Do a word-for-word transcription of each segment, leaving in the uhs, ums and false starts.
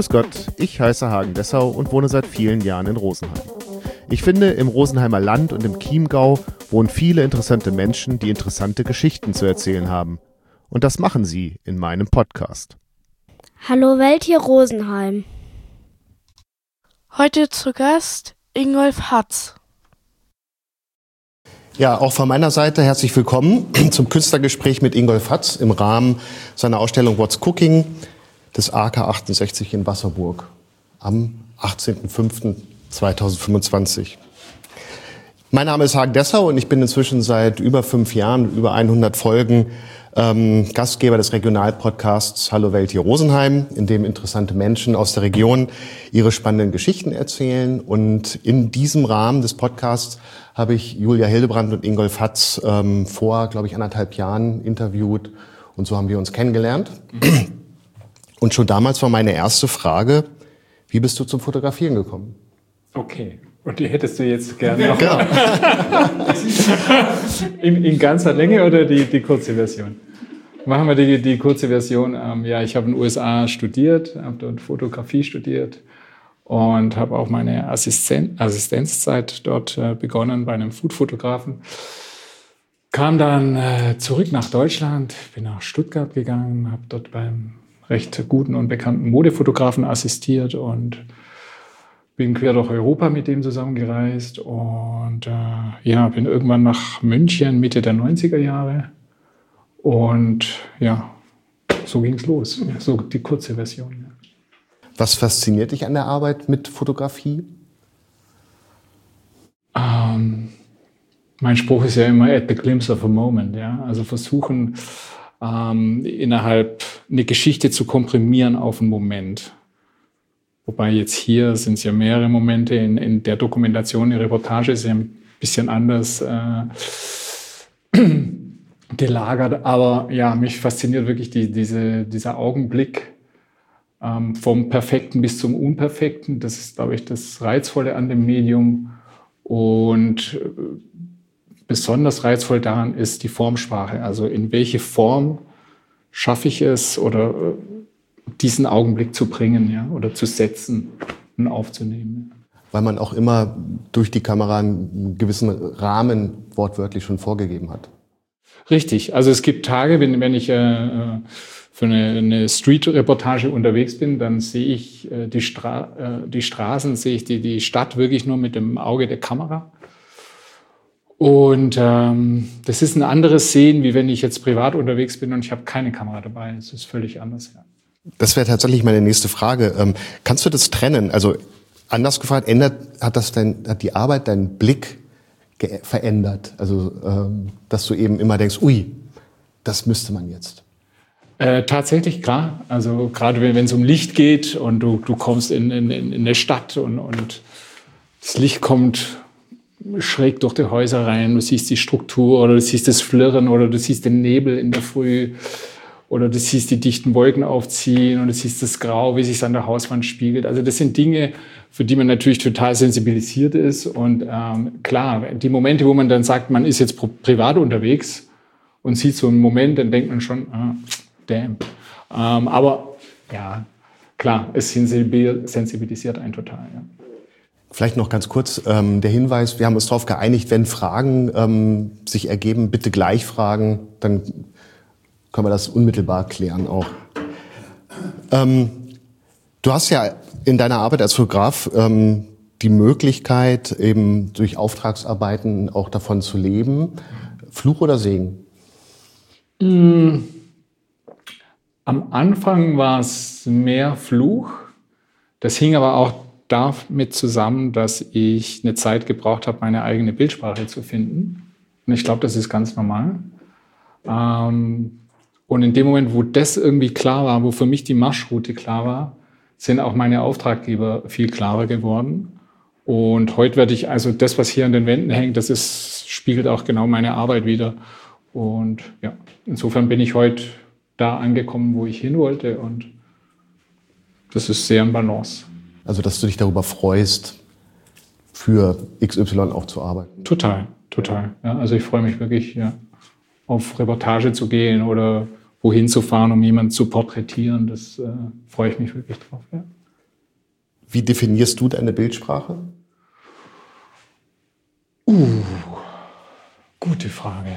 Grüß Gott, ich heiße Hagen Dessau und wohne seit vielen Jahren in Rosenheim. Ich finde, im Rosenheimer Land und im Chiemgau wohnen viele interessante Menschen, die interessante Geschichten zu erzählen haben. Und das machen sie in meinem Podcast. Hallo Welt hier Rosenheim. Heute zu Gast Ingolf Hatz. Ja, auch von meiner Seite herzlich willkommen zum Künstlergespräch mit Ingolf Hatz im Rahmen seiner Ausstellung What's Cooking des A K achtundsechzig in Wasserburg am achtzehnten fünften zweitausendfünfundzwanzig. Mein Name ist Hagen Dessau und ich bin inzwischen seit über fünf Jahren, über hundert Folgen ähm, Gastgeber des Regionalpodcasts Hallo Welt hier Rosenheim, in dem interessante Menschen aus der Region ihre spannenden Geschichten erzählen. Und in diesem Rahmen des Podcasts habe ich Julia Hildebrandt und Ingolf Hatz ähm, vor, glaube ich, anderthalb Jahren interviewt. Und so haben wir uns kennengelernt. Und schon damals war meine erste Frage, wie bist du zum Fotografieren gekommen? Okay, und die hättest du jetzt gerne noch genau. in, in ganzer Länge oder die, die kurze Version? Machen wir die, die kurze Version. Ähm, ja, ich habe in den U S A studiert, habe dort Fotografie studiert und habe auch meine Assisten- Assistenzzeit dort äh, begonnen bei einem Foodfotografen. Kam dann äh, zurück nach Deutschland, bin nach Stuttgart gegangen, habe dort beim recht guten und bekannten Modefotografen assistiert und bin quer durch Europa mit dem zusammengereist und äh, ja, bin irgendwann nach München Mitte der neunziger Jahre und ja, so ging's los. So die kurze Version. Ja. Was fasziniert dich an der Arbeit mit Fotografie? Ähm, mein Spruch ist ja immer at the glimpse of a moment. Ja? Also versuchen, ähm, innerhalb eine Geschichte zu komprimieren auf einen Moment. Wobei jetzt hier sind es ja mehrere Momente. In, in der Dokumentation, die Reportage ist ja ein bisschen anders äh, gelagert. Aber ja, mich fasziniert wirklich die, diese, dieser Augenblick ähm, vom Perfekten bis zum Unperfekten. Das ist, glaube ich, das Reizvolle an dem Medium. Und äh, besonders reizvoll daran ist die Formsprache. Also in welche Form schaffe ich es oder äh, diesen Augenblick zu bringen, ja, oder zu setzen und aufzunehmen. Weil man auch immer durch die Kamera einen gewissen Rahmen wortwörtlich schon vorgegeben hat. Richtig. Also es gibt Tage, wenn, wenn ich äh, für eine, eine Street-Reportage unterwegs bin, dann sehe ich äh, die, Stra- äh, die Straßen, sehe ich die, die Stadt wirklich nur mit dem Auge der Kamera. Und ähm, das ist ein anderes Sehen, wie wenn ich jetzt privat unterwegs bin und ich habe keine Kamera dabei. Das ist völlig anders, ja. Das wäre tatsächlich meine nächste Frage. Ähm, kannst du das trennen? Also anders gefragt, ändert, hat das dein, hat die Arbeit deinen Blick ge- verändert? Also ähm, dass du eben immer denkst, ui, das müsste man jetzt. Äh, tatsächlich, klar. Also gerade wenn es um Licht geht und du, du kommst in, in, in eine Stadt und, und das Licht kommt schräg durch die Häuser rein, du siehst die Struktur oder du siehst das Flirren oder du siehst den Nebel in der Früh. Oder du siehst die dichten Wolken aufziehen und du siehst das Grau, wie sich es an der Hauswand spiegelt. Also das sind Dinge, für die man natürlich total sensibilisiert ist. Und ähm, klar, die Momente, wo man dann sagt, man ist jetzt privat unterwegs und sieht so einen Moment, dann denkt man schon, ah, damn. Ähm, aber ja, klar, es sensibilisiert einen total. Ja. Vielleicht noch ganz kurz ähm, der Hinweis, wir haben uns darauf geeinigt, wenn Fragen ähm, sich ergeben, bitte gleich fragen, dann können wir das unmittelbar klären auch. Ähm, du hast ja in deiner Arbeit als Fotograf ähm, die Möglichkeit, eben durch Auftragsarbeiten auch davon zu leben. Fluch oder Segen? Mm. Am Anfang war es mehr Fluch. Das hing aber auch damit zusammen, dass ich eine Zeit gebraucht habe, meine eigene Bildsprache zu finden. Und ich glaube, das ist ganz normal. Ähm, Und in dem Moment, wo das irgendwie klar war, wo für mich die Marschroute klar war, sind auch meine Auftraggeber viel klarer geworden. Und heute werde ich, also das, was hier an den Wänden hängt, das ist, spiegelt auch genau meine Arbeit wider. Und ja, insofern bin ich heute da angekommen, wo ich hin wollte. Und das ist sehr in Balance. Also, dass du dich darüber freust, für X Y auch zu arbeiten. Total, total. Ja, also ich freue mich wirklich, ja, auf Reportage zu gehen oder wohin zu fahren, um jemanden zu porträtieren. Das äh, freue ich mich wirklich drauf. Ja. Wie definierst du deine Bildsprache? Uh, gute Frage.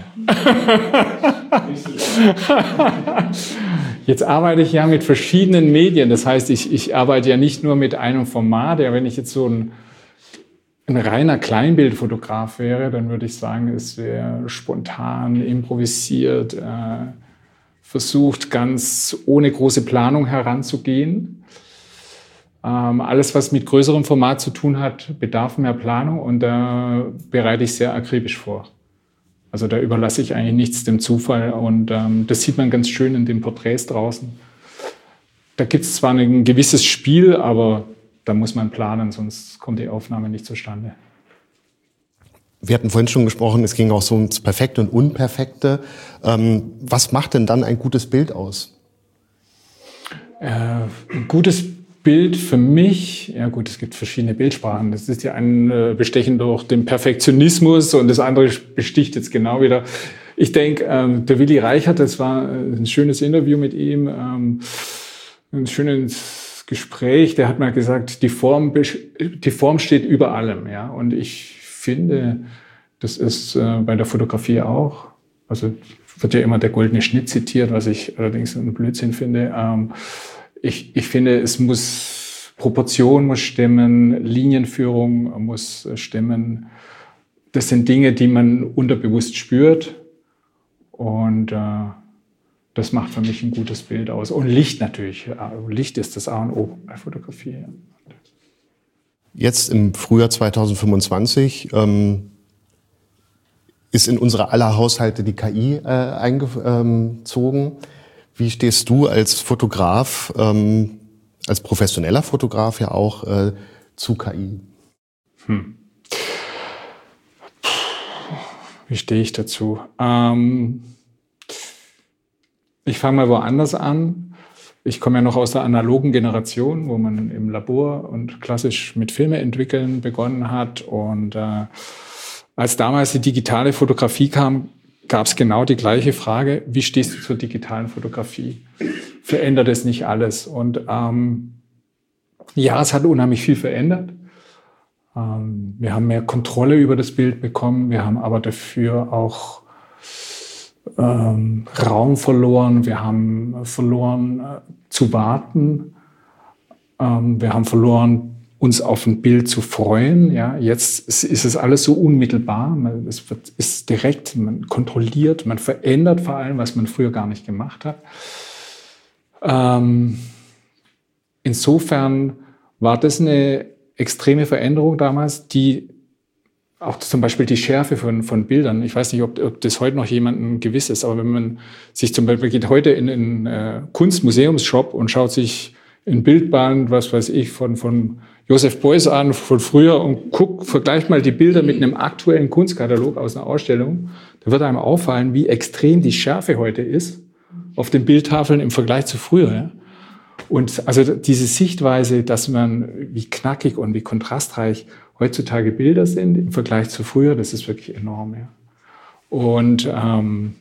Jetzt arbeite ich ja mit verschiedenen Medien. Das heißt, ich, ich arbeite ja nicht nur mit einem Format. Ja, wenn ich jetzt so ein, ein reiner Kleinbildfotograf wäre, dann würde ich sagen, es wäre spontan, improvisiert, äh, versucht, ganz ohne große Planung heranzugehen. Ähm, alles, was mit größerem Format zu tun hat, bedarf mehr Planung und da bereite ich sehr akribisch vor. Also da überlasse ich eigentlich nichts dem Zufall und ähm, das sieht man ganz schön in den Porträts draußen. Da gibt es zwar ein gewisses Spiel, aber da muss man planen, sonst kommt die Aufnahme nicht zustande. Wir hatten vorhin schon gesprochen, es ging auch so ums Perfekte und Unperfekte. Ähm, was macht denn dann ein gutes Bild aus? Äh, ein gutes Bild für mich, ja gut, es gibt verschiedene Bildsprachen. Das ist ja ein äh, Bestechen durch den Perfektionismus und das andere besticht jetzt genau wieder. Ich denke, ähm, der Willi Reichert, das war ein schönes Interview mit ihm, ähm, ein schönes Gespräch. Der hat mal gesagt, die Form, die Form steht über allem. Ja? Und ich finde, das ist äh, bei der Fotografie auch. Also wird ja immer der goldene Schnitt zitiert, was ich allerdings einen Blödsinn finde. Ähm, Ich, ich finde, es muss, Proportion muss stimmen, Linienführung muss stimmen. Das sind Dinge, die man unterbewusst spürt. Und äh, das macht für mich ein gutes Bild aus. Und Licht natürlich. Licht ist das A und O bei Fotografie. Jetzt im Frühjahr zweitausendfünfundzwanzig ähm, ist in unsere aller Haushalte die K I äh, eingezogen. Wie stehst du als Fotograf, ähm, als professioneller Fotograf ja auch, äh, zu K I? Hm. Wie stehe ich dazu? Ähm, ich fange mal woanders an. Ich komme ja noch aus der analogen Generation, wo man im Labor und klassisch mit Filme entwickeln begonnen hat. Und äh, als damals die digitale Fotografie kam, gab es genau die gleiche Frage, wie stehst du zur digitalen Fotografie? Verändert es nicht alles? Und ähm, ja, es hat unheimlich viel verändert. Ähm, wir haben mehr Kontrolle über das Bild bekommen, wir haben aber dafür auch ähm, Raum verloren, wir haben verloren äh, zu warten, ähm, wir haben verloren, uns auf ein Bild zu freuen. Ja, jetzt ist es alles so unmittelbar. Man, es wird, ist direkt, man kontrolliert, man verändert vor allem, was man früher gar nicht gemacht hat. Ähm, insofern war das eine extreme Veränderung damals, die auch zum Beispiel die Schärfe von, von Bildern. Ich weiß nicht, ob, ob das heute noch jemandem gewiss ist, aber wenn man sich zum Beispiel geht heute in einen äh, Kunstmuseumsshop und schaut sich ein Bildband, was weiß ich, von, von Josef Beuys an, von früher und guckt, vergleicht mal die Bilder mit einem aktuellen Kunstkatalog aus einer Ausstellung, da wird einem auffallen, wie extrem die Schärfe heute ist auf den Bildtafeln im Vergleich zu früher. Ja? Und also diese Sichtweise, dass man, wie knackig und wie kontrastreich heutzutage Bilder sind im Vergleich zu früher, das ist wirklich enorm. Ja? Und ähm,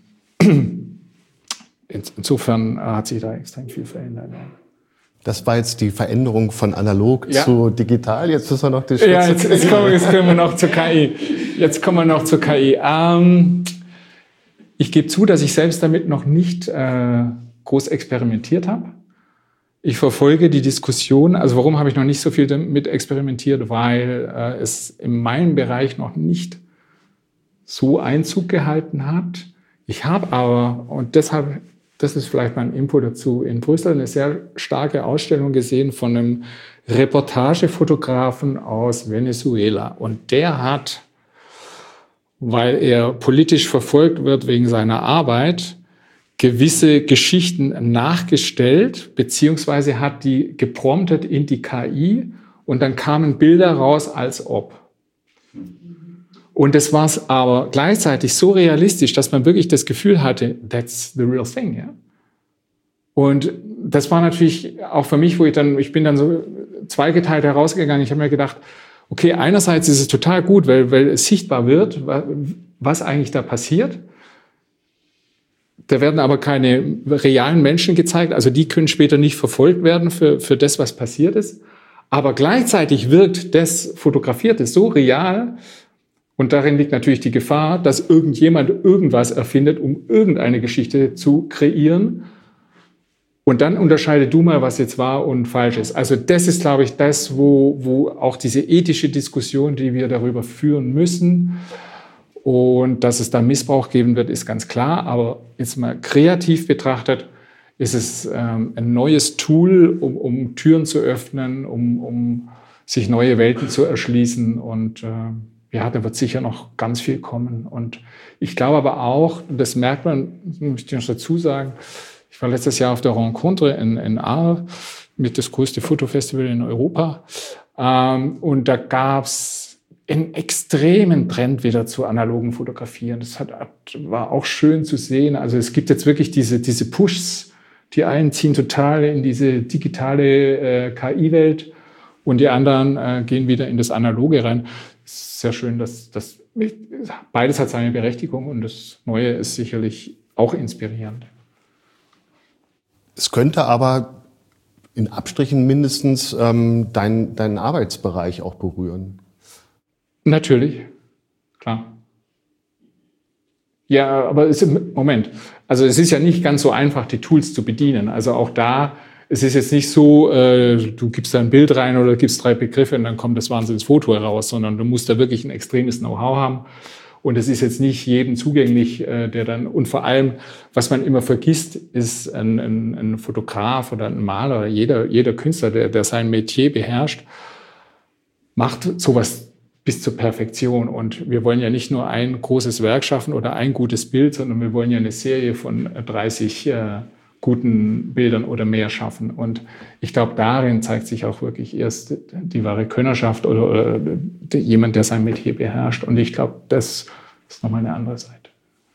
insofern hat sich da extrem viel verändert. Ja. Das war jetzt die Veränderung von analog ja. zu digital. Jetzt müssen wir noch die Schritte. Ja, jetzt, jetzt, kommen, jetzt kommen wir noch zur K I. Jetzt kommen wir noch zur K I. Ähm, ich gebe zu, dass ich selbst damit noch nicht äh, groß experimentiert habe. Ich verfolge die Diskussion. Also warum habe ich noch nicht so viel damit experimentiert? Weil äh, es in meinem Bereich noch nicht so Einzug gehalten hat. Ich habe aber, und deshalb, das ist vielleicht mein Input dazu, in Brüssel eine sehr starke Ausstellung gesehen von einem Reportagefotografen aus Venezuela. Und der hat, weil er politisch verfolgt wird wegen seiner Arbeit, gewisse Geschichten nachgestellt, beziehungsweise hat die gepromptet in die K I und dann kamen Bilder raus, als ob. Und das war es aber gleichzeitig so realistisch, dass man wirklich das Gefühl hatte, that's the real thing, ja. Und das war natürlich auch für mich, wo ich dann, ich bin dann so zweigeteilt herausgegangen. Ich habe mir gedacht, okay, einerseits ist es total gut, weil, weil es sichtbar wird, was eigentlich da passiert. Da werden aber keine realen Menschen gezeigt, also die können später nicht verfolgt werden für, für das, was passiert ist. Aber gleichzeitig wirkt das Fotografierte so real, und darin liegt natürlich die Gefahr, dass irgendjemand irgendwas erfindet, um irgendeine Geschichte zu kreieren. Und dann unterscheide du mal, was jetzt wahr und falsch ist. Also das ist, glaube ich, das, wo, wo auch diese ethische Diskussion, die wir darüber führen müssen, und dass es da Missbrauch geben wird, ist ganz klar. Aber jetzt mal kreativ betrachtet, ist es ähm, ein neues Tool, um, um Türen zu öffnen, um, um sich neue Welten zu erschließen. Und äh, ja, da wird sicher noch ganz viel kommen. Und ich glaube aber auch, das merkt man, das muss ich noch dazu sagen, ich war letztes Jahr auf der Rencontre in, in Arles, mit das größte Fotofestival in Europa. Ähm, und da gab es einen extremen Trend wieder zu analogen Fotografieren. Das hat, war auch schön zu sehen. Also es gibt jetzt wirklich diese, diese Pushs, die einen ziehen total in diese digitale äh, K I-Welt und die anderen äh, gehen wieder in das Analoge rein. Sehr schön, dass das beides hat seine Berechtigung und das Neue ist sicherlich auch inspirierend. Es könnte aber in Abstrichen mindestens ähm, dein, deinen Arbeitsbereich auch berühren. Natürlich, klar. Ja, aber es ist, Moment, also es ist ja nicht ganz so einfach, die Tools zu bedienen. Also auch da, es ist jetzt nicht so, äh, du gibst da ein Bild rein oder gibst drei Begriffe und dann kommt das Wahnsinnsfoto heraus, sondern du musst da wirklich ein extremes Know-how haben. Und es ist jetzt nicht jedem zugänglich, äh, der dann, und vor allem, was man immer vergisst, ist ein, ein, ein Fotograf oder ein Maler oder jeder, jeder Künstler, der, der sein Metier beherrscht, macht sowas bis zur Perfektion. Und wir wollen ja nicht nur ein großes Werk schaffen oder ein gutes Bild, sondern wir wollen ja eine Serie von dreißig äh, guten Bildern oder mehr schaffen. Und ich glaube, darin zeigt sich auch wirklich erst die wahre Könnerschaft oder, oder jemand, der sein Metier beherrscht. Und ich glaube, das ist nochmal eine andere Seite.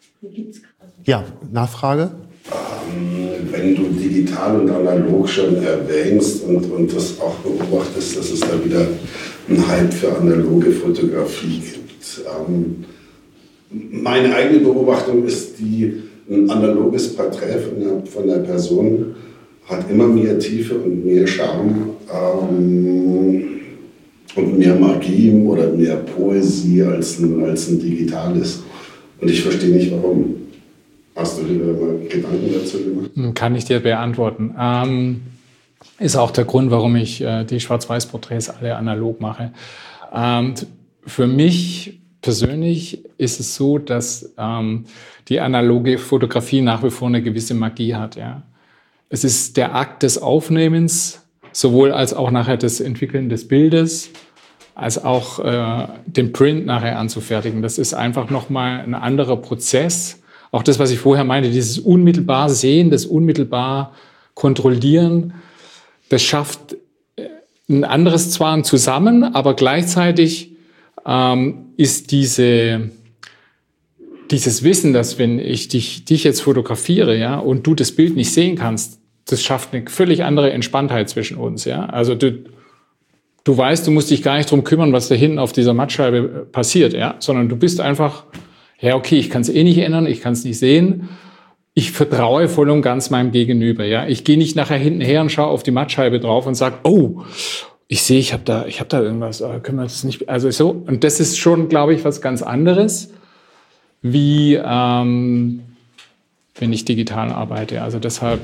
Ja, Nachfrage? Ähm, wenn du digital und analog schon erwähnst und, und das auch beobachtest, dass es da wieder einen Hype für analoge Fotografie gibt. Ähm, meine eigene Beobachtung ist, die, ein analoges Porträt von der, von der Person hat immer mehr Tiefe und mehr Charme ähm, und mehr Magie oder mehr Poesie als ein, als ein digitales. Und ich verstehe nicht, warum. Hast du dir mal Gedanken dazu gemacht? Kann ich dir beantworten. Ähm, ist auch der Grund, warum ich äh, die Schwarz-Weiß-Porträts alle analog mache. Ähm, für mich persönlich ist es so, dass ähm, die analoge Fotografie nach wie vor eine gewisse Magie hat. Ja. Es ist der Akt des Aufnehmens, sowohl als auch nachher das Entwickeln des Bildes, als auch äh, den Print nachher anzufertigen. Das ist einfach nochmal ein anderer Prozess. Auch das, was ich vorher meinte, dieses unmittelbar Sehen, das unmittelbar Kontrollieren, das schafft ein anderes zwar ein Zusammen, aber gleichzeitig ähm, ist diese, dieses Wissen, dass wenn ich dich, dich jetzt fotografiere, ja, und du das Bild nicht sehen kannst, das schafft eine völlig andere Entspanntheit zwischen uns, ja. Also du, du weißt, du musst dich gar nicht drum kümmern, was da hinten auf dieser Mattscheibe passiert, ja, sondern du bist einfach, ja, okay, ich kann es eh nicht ändern, ich kann es nicht sehen. Ich vertraue voll und ganz meinem Gegenüber. Ja, ich gehe nicht nachher hinten her und schaue auf die Mattscheibe drauf und sage, oh, ich sehe, ich habe da, ich habe da irgendwas. Können wir das nicht? Also so. Und das ist schon, glaube ich, was ganz anderes, wie ähm, wenn ich digital arbeite. Also deshalb.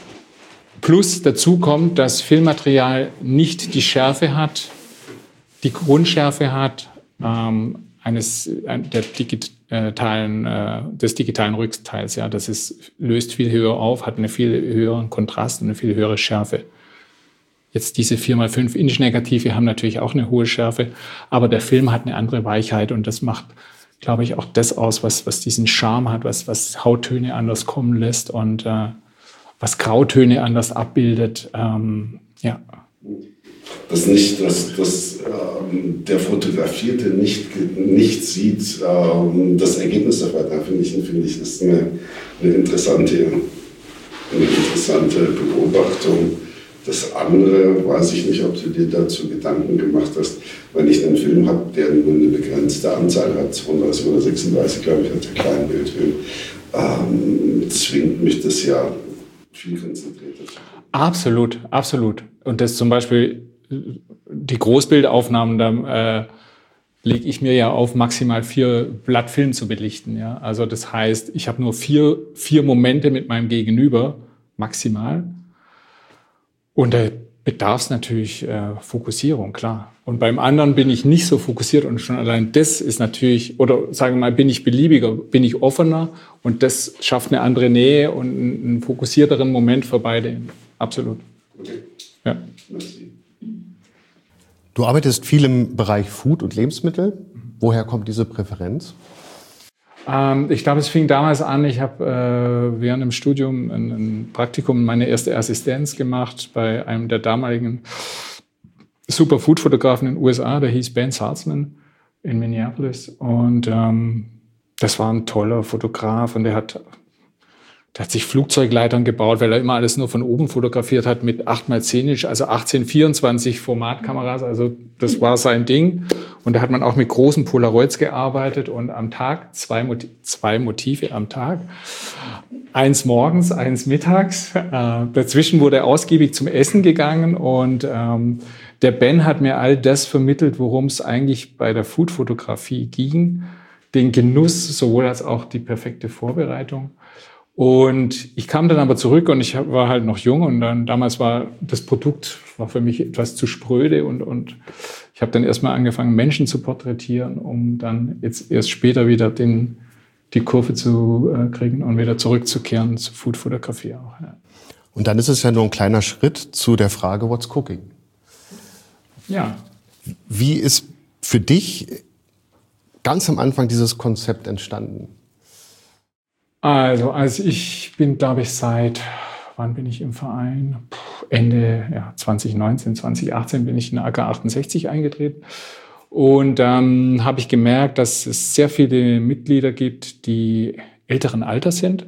Plus dazu kommt, dass Filmmaterial nicht die Schärfe hat, die Grundschärfe hat ähm, eines der digitalen, äh, des digitalen Rückteils. Ja, das ist, löst viel höher auf, hat einen viel höheren Kontrast und eine viel höhere Schärfe. Jetzt diese vier mal fünf Inch Negative haben natürlich auch eine hohe Schärfe, aber der Film hat eine andere Weichheit und das macht, glaube ich, auch das aus, was, was diesen Charme hat, was, was Hauttöne anders kommen lässt und äh, was Grautöne anders abbildet. Ähm, ja. Dass nicht, dass, dass ähm, der Fotografierte nicht, nicht sieht, ähm, das Ergebnis dabei, da finde ich, finde ich, ist eine, eine, interessante, eine interessante Beobachtung. Das andere weiß ich nicht, ob du dir dazu Gedanken gemacht hast, wenn ich einen Film habe, der nur eine begrenzte Anzahl hat, zweiunddreißig oder sechsunddreißig, glaube ich, hat der Kleinbildfilm, ähm, zwingt mich das ja viel konzentrierter. Absolut, absolut. Und das zum Beispiel die Großbildaufnahmen, da äh, lege ich mir ja auf, maximal vier Blatt Film zu belichten. Ja? Also das heißt, ich habe nur vier, vier Momente mit meinem Gegenüber, maximal. Und da bedarf es natürlich äh, Fokussierung, klar. Und beim anderen bin ich nicht so fokussiert und schon allein das ist natürlich, oder sagen wir mal, bin ich beliebiger, bin ich offener und das schafft eine andere Nähe und einen, einen fokussierteren Moment für beide. Absolut. Okay. Ja. Du arbeitest viel im Bereich Food und Lebensmittel. Woher kommt diese Präferenz? Ähm, ich glaube, es fing damals an, ich habe äh, während dem Studium ein, ein Praktikum, meine erste Assistenz gemacht bei einem der damaligen Superfood-Fotografen in den U S A, der hieß Ben Salzman in Minneapolis. Und ähm, das war ein toller Fotograf und der hat, der hat sich Flugzeugleitern gebaut, weil er immer alles nur von oben fotografiert hat mit acht mal zehn Inch, also achtzehn vierundzwanzig Formatkameras. Also das war sein Ding. Und da hat man auch mit großen Polaroids gearbeitet und am Tag zwei, Mot- zwei Motive am Tag. Eins morgens, eins mittags. Äh, dazwischen wurde ausgiebig zum Essen gegangen und ähm, der Ben hat mir all das vermittelt, worum es eigentlich bei der Food-Fotografie ging. Den Genuss sowohl als auch die perfekte Vorbereitung. Und ich kam dann aber zurück und ich war halt noch jung und dann damals war das Produkt war für mich etwas zu spröde und, und ich habe dann erstmal angefangen, Menschen zu porträtieren, um dann jetzt erst später wieder den, die Kurve zu äh, kriegen und wieder zurückzukehren zur Food-Fotografie auch. Ja. Und dann ist es ja nur ein kleiner Schritt zu der Frage, what's cooking? Ja. Wie ist für dich ganz am Anfang dieses Konzept entstanden? Also, also ich bin, glaube ich, seit, wann bin ich im Verein? Puh, Ende ja, zwanzig neunzehn, zwanzig achtzehn bin ich in A K achtundsechzig eingetreten. Und dann ähm, habe ich gemerkt, dass es sehr viele Mitglieder gibt, die älteren Alters sind.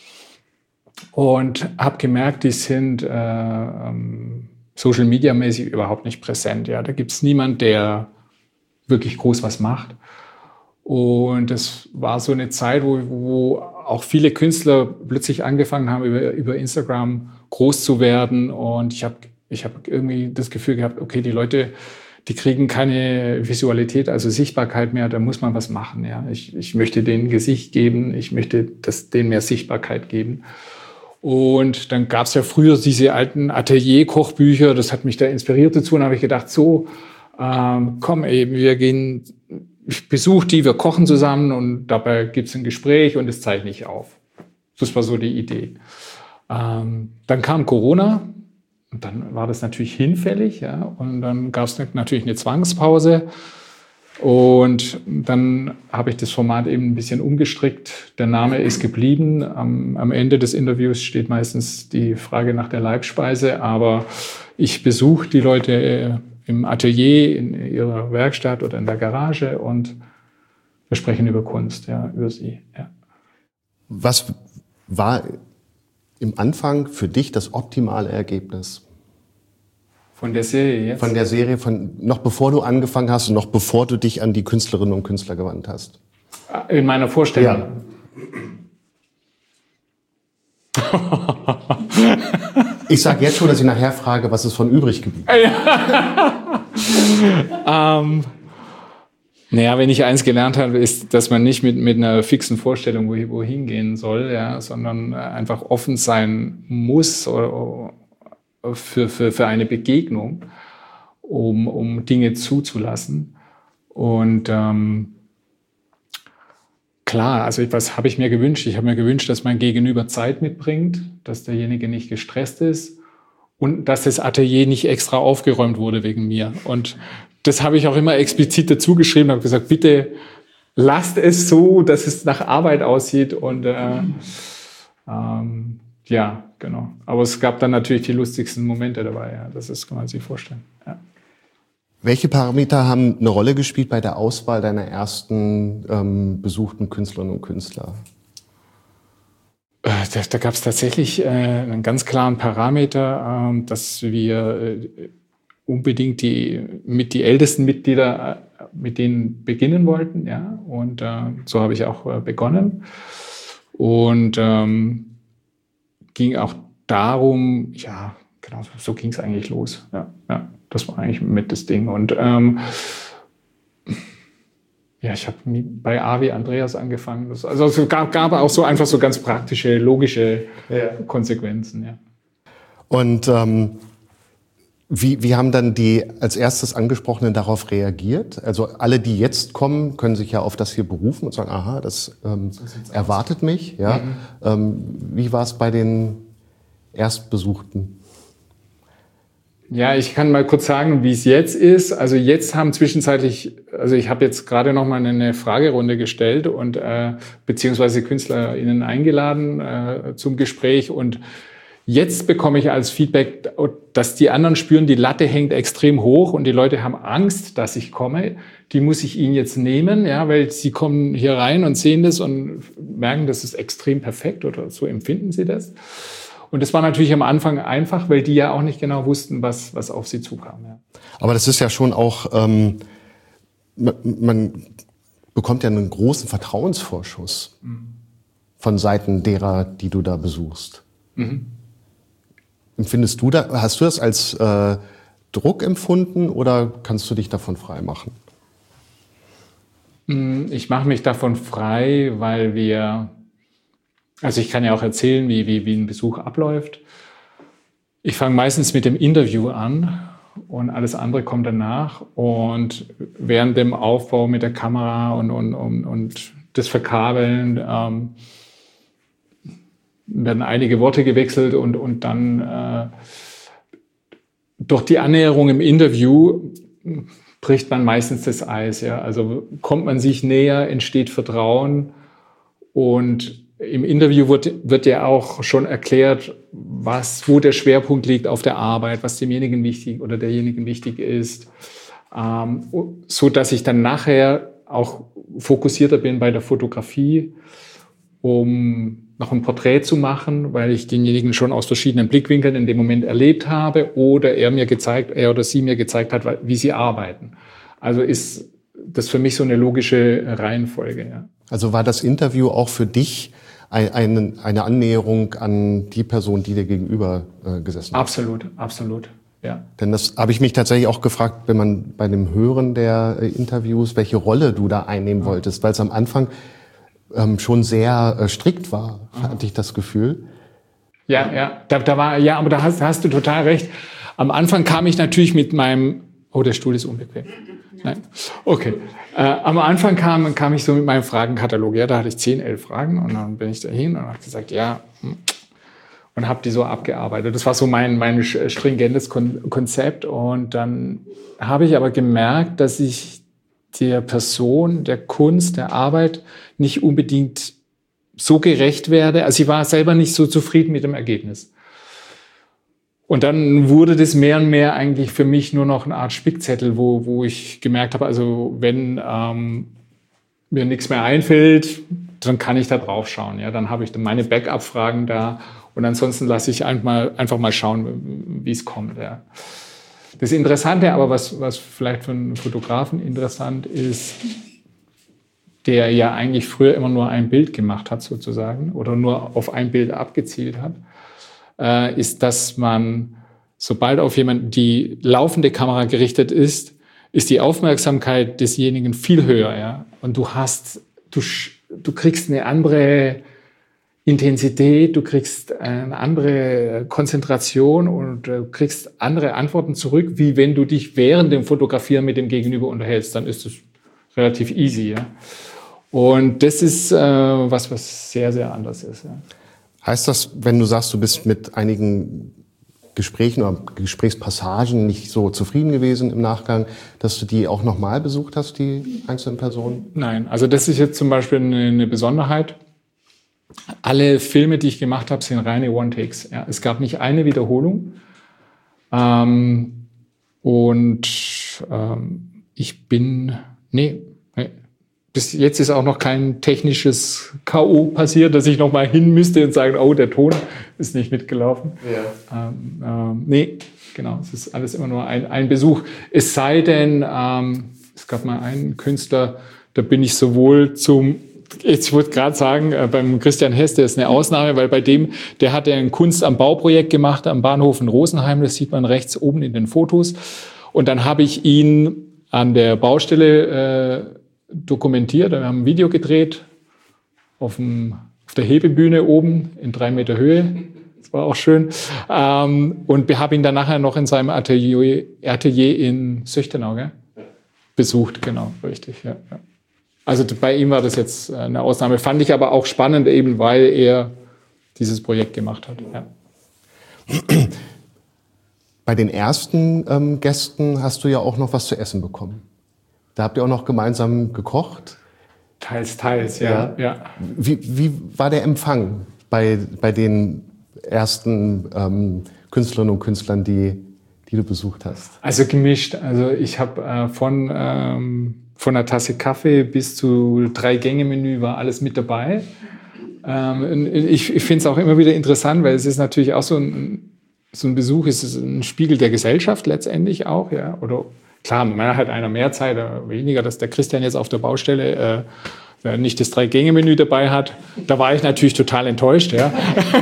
Und habe gemerkt, die sind äh, ähm, Social-Media-mäßig überhaupt nicht präsent. Ja, da gibt es niemanden, der wirklich groß was macht. Und das war so eine Zeit, wo, wo auch viele Künstler plötzlich angefangen haben, über, über Instagram groß zu werden. Und ich habe ich hab irgendwie das Gefühl gehabt, okay, die Leute, die kriegen keine Visualität, also Sichtbarkeit mehr, da muss man was machen. Ja. Ich, ich möchte denen Gesicht geben, ich möchte das, denen mehr Sichtbarkeit geben. Und dann gab es ja früher diese alten Atelier-Kochbücher, das hat mich da inspiriert dazu. Und da habe ich gedacht, so, ähm, komm eben, wir gehen... Ich besuche die, wir kochen zusammen und dabei gibt es ein Gespräch und das zeichne ich auf. Das war so die Idee. Ähm, dann kam Corona und dann war das natürlich hinfällig. Ja, und dann gab es natürlich eine Zwangspause. Und dann habe ich das Format eben ein bisschen umgestrickt. Der Name ist geblieben. Am, am Ende des Interviews steht meistens die Frage nach der Leibspeise. Aber ich besuche die Leute im Atelier, in ihrer Werkstatt oder in der Garage und wir sprechen über Kunst, ja, über sie. Ja. Was war im Anfang für dich das optimale Ergebnis? Von der Serie jetzt? Von der Serie, von, noch bevor du angefangen hast und noch bevor du dich an die Künstlerinnen und Künstler gewandt hast? In meiner Vorstellung? Ja. Ich sage jetzt schon, dass ich nachher frage, was ist von übrig geblieben? ähm, naja, wenn ich eins gelernt habe, ist, dass man nicht mit, mit einer fixen Vorstellung wohin, wohin gehen soll, ja, sondern einfach offen sein muss oder, für, für, für eine Begegnung, um, um Dinge zuzulassen. Und ähm, klar, also was habe ich mir gewünscht? Ich habe mir gewünscht, dass mein Gegenüber Zeit mitbringt, dass derjenige nicht gestresst ist und dass das Atelier nicht extra aufgeräumt wurde wegen mir. Und das habe ich auch immer explizit dazu geschrieben, habe gesagt, bitte lasst es so, dass es nach Arbeit aussieht. Und äh, ähm, ja, genau. Aber es gab dann natürlich die lustigsten Momente dabei. Ja. Das ist, kann man sich vorstellen. Ja. Welche Parameter haben eine Rolle gespielt bei der Auswahl deiner ersten ähm, besuchten Künstlerinnen und Künstler? Da, da gab es tatsächlich äh, einen ganz klaren Parameter, äh, dass wir äh, unbedingt die, mit die ältesten Mitglieder äh, mit denen beginnen wollten. Ja? Und äh, so habe ich auch äh, begonnen. Und ähm, ging auch darum, ja, genau, so ging es eigentlich los. Ja, ja. Das war eigentlich mit das Ding. Und ähm, ja, ich habe bei A wie Andreas angefangen. Das, also es gab, gab auch so einfach so ganz praktische, logische ja. Konsequenzen. Ja. Und ähm, wie, wie haben dann die als erstes Angesprochenen darauf reagiert? Also alle, die jetzt kommen, können sich ja auf das hier berufen und sagen, aha, das ähm, so erwartet aus. mich. Ja. Mhm. Ähm, wie war es bei den Erstbesuchten? Ja, ich kann mal kurz sagen, wie es jetzt ist. Also jetzt haben zwischenzeitlich, also ich habe jetzt gerade noch mal eine Fragerunde gestellt und äh, beziehungsweise KünstlerInnen eingeladen äh, zum Gespräch und jetzt bekomme ich als Feedback, dass die anderen spüren, die Latte hängt extrem hoch und die Leute haben Angst, dass ich komme. Die muss ich ihnen jetzt nehmen, ja, weil sie kommen hier rein und sehen das und merken, das ist extrem perfekt oder so empfinden sie das. Und das war natürlich am Anfang einfach, weil die ja auch nicht genau wussten, was, was auf sie zukam. Ja. Aber das ist ja schon auch, ähm, man, man bekommt ja einen großen Vertrauensvorschuss mhm. von Seiten derer, die du da besuchst. Mhm. Empfindest du da, hast du das als äh, Druck empfunden oder kannst du dich davon frei machen? Ich mache mich davon frei, weil wir... Also ich kann ja auch erzählen, wie, wie, wie ein Besuch abläuft. Ich fange meistens mit dem Interview an und alles andere kommt danach. Und während dem Aufbau mit der Kamera und, und, und, und das Verkabeln ähm, werden einige Worte gewechselt und, und dann äh, durch die Annäherung im Interview bricht man meistens das Eis. Ja? Also kommt man sich näher, entsteht Vertrauen und im Interview wird, wird ja auch schon erklärt, was, wo der Schwerpunkt liegt auf der Arbeit, was demjenigen wichtig oder derjenigen wichtig ist, ähm, so dass ich dann nachher auch fokussierter bin bei der Fotografie, um noch ein Porträt zu machen, weil ich denjenigen schon aus verschiedenen Blickwinkeln in dem Moment erlebt habe oder er mir gezeigt, er oder sie mir gezeigt hat, wie sie arbeiten. Also ist das für mich so eine logische Reihenfolge. Ja. Also war das Interview auch für dich Eine, eine Annäherung an die Person, die dir gegenüber äh, gesessen hat? Absolut, absolut, ja. Denn das habe ich mich tatsächlich auch gefragt, wenn man bei dem Hören der äh, Interviews, welche Rolle du da einnehmen ja. wolltest, weil es am Anfang ähm, schon sehr äh, strikt war, ja. hatte ich das Gefühl. Ja, ja, da, da war, ja, aber da hast, hast du total recht. Am Anfang kam ich natürlich mit meinem, oh, der Stuhl ist unbequem. Nein, okay. Äh, am Anfang kam, kam ich so mit meinem Fragenkatalog. Ja, da hatte ich zehn, elf Fragen und dann bin ich dahin und habe gesagt, ja, und habe die so abgearbeitet. Das war so mein, mein stringentes Kon- Konzept. Und dann habe ich aber gemerkt, dass ich der Person, der Kunst, der Arbeit nicht unbedingt so gerecht werde. Also ich war selber nicht so zufrieden mit dem Ergebnis. Und dann wurde das mehr und mehr eigentlich für mich nur noch eine Art Spickzettel, wo, wo ich gemerkt habe, also wenn ähm, mir nichts mehr einfällt, dann kann ich da drauf schauen. Ja? Dann habe ich dann meine Backup-Fragen da und ansonsten lasse ich einfach mal, einfach mal schauen, wie es kommt. Ja. Das Interessante aber, was, was vielleicht für einen Fotografen interessant ist, der ja eigentlich früher immer nur ein Bild gemacht hat sozusagen oder nur auf ein Bild abgezielt hat, äh, ist, dass man, sobald auf jemanden die laufende Kamera gerichtet ist, ist die Aufmerksamkeit desjenigen viel höher. Ja? Und du hast, du, du kriegst eine andere Intensität, du kriegst eine andere Konzentration und du kriegst andere Antworten zurück, wie wenn du dich während dem Fotografieren mit dem Gegenüber unterhältst. Dann ist es relativ easy. Ja? Und das ist äh, was, was sehr, sehr anders ist. Ja. Heißt das, wenn du sagst, du bist mit einigen Gesprächen oder Gesprächspassagen nicht so zufrieden gewesen im Nachgang, dass du die auch nochmal besucht hast, die einzelnen Personen? Nein, also das ist jetzt zum Beispiel eine, eine Besonderheit. Alle Filme, die ich gemacht habe, sind reine One-Takes. Ja, es gab nicht eine Wiederholung. Ähm, und ähm, ich bin, nee, nee, bis jetzt ist auch noch kein technisches K O passiert, dass ich noch mal hin müsste und sagen, oh, der Ton ist nicht mitgelaufen. Ja. Ähm, ähm, nee, genau, es ist alles immer nur ein, ein Besuch. Es sei denn, ähm, es gab mal einen Künstler, da bin ich sowohl zum, ich wollte gerade sagen, äh, beim Christian Hess, der ist eine Ausnahme, weil bei dem, der hat ein Kunst am Bauprojekt gemacht am Bahnhof in Rosenheim, das sieht man rechts oben in den Fotos. Und dann habe ich ihn an der Baustelle äh, dokumentiert. Wir haben ein Video gedreht auf, dem, auf der Hebebühne oben in drei Meter Höhe. Das war auch schön. Ähm, und wir haben ihn dann nachher noch in seinem Atelier, Atelier in Süchtenau, gell? Besucht, genau, richtig. Ja, ja. Also bei ihm war das jetzt eine Ausnahme. Fand ich aber auch spannend, eben weil er dieses Projekt gemacht hat. Ja. Bei den ersten ähm, Gästen hast du ja auch noch was zu essen bekommen. Da habt ihr auch noch gemeinsam gekocht. Teils, teils, ja. ja. ja. Wie, wie war der Empfang bei, bei den ersten ähm, Künstlerinnen und Künstlern, die, die du besucht hast? Also gemischt. Also ich habe äh, von, ähm, von einer Tasse Kaffee bis zu Drei-Gänge-Menü war alles mit dabei. Ähm, ich ich finde es auch immer wieder interessant, weil es ist natürlich auch so ein, so ein Besuch, es ist ein Spiegel der Gesellschaft letztendlich auch, ja. Oder klar, man hat einer mehr Zeit oder weniger, dass der Christian jetzt auf der Baustelle äh, nicht das Drei-Gänge-Menü dabei hat. Da war ich natürlich total enttäuscht, ja.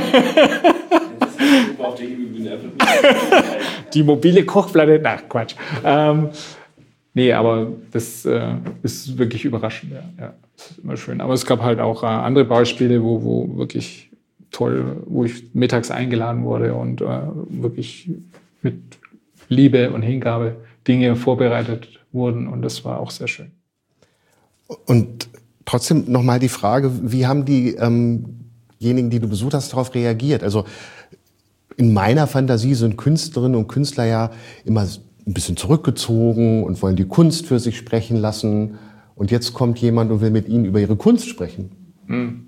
Die mobile Kochplatte, na Quatsch. Ähm, nee, aber das äh, ist wirklich überraschend, ja. ja. Das ist immer schön. Aber es gab halt auch äh, andere Beispiele, wo, wo wirklich toll, wo ich mittags eingeladen wurde und äh, wirklich mit Liebe und Hingabe Dinge vorbereitet wurden. Und das war auch sehr schön. Und trotzdem nochmal die Frage, wie haben diejenigen, ähm die du besucht hast, darauf reagiert? Also in meiner Fantasie sind Künstlerinnen und Künstler ja immer ein bisschen zurückgezogen und wollen die Kunst für sich sprechen lassen. Und jetzt kommt jemand und will mit ihnen über ihre Kunst sprechen. Hm.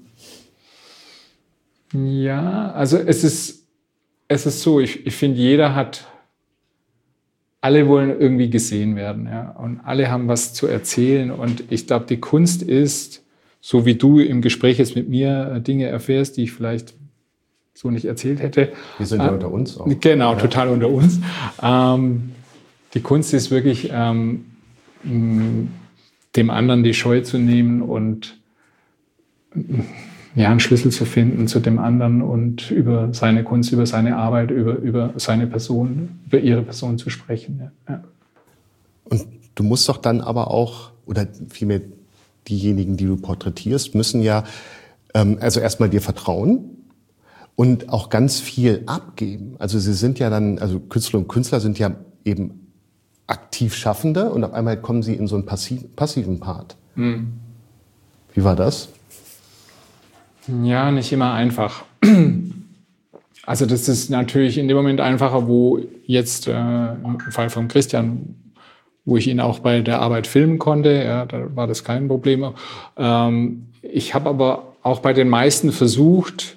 Ja, also es ist, es ist so, ich, ich finde, jeder hat, alle wollen irgendwie gesehen werden, ja, und alle haben was zu erzählen. Und ich glaube, die Kunst ist, so wie du im Gespräch jetzt mit mir Dinge erfährst, die ich vielleicht so nicht erzählt hätte. Wir sind ja äh, unter uns auch. Genau, ja. Total unter uns. Ähm, die Kunst ist wirklich, ähm, dem anderen die Scheu zu nehmen und ja, einen Schlüssel zu finden zu dem anderen und über seine Kunst, über seine Arbeit, über, über seine Person, über ihre Person zu sprechen. Ja. Ja. Und du musst doch dann aber auch, oder vielmehr diejenigen, die du porträtierst, müssen ja ähm, also erstmal dir vertrauen und auch ganz viel abgeben. Also sie sind ja dann, also Künstler und Künstler sind ja eben aktiv Schaffende und auf einmal kommen sie in so einen passiv, passiven Part. Mhm. Wie war das? Ja, nicht immer einfach. Also das ist natürlich in dem Moment einfacher, wo jetzt äh, im Fall von Christian, wo ich ihn auch bei der Arbeit filmen konnte, ja, da war das kein Problem. Ähm, ich habe aber auch bei den meisten versucht,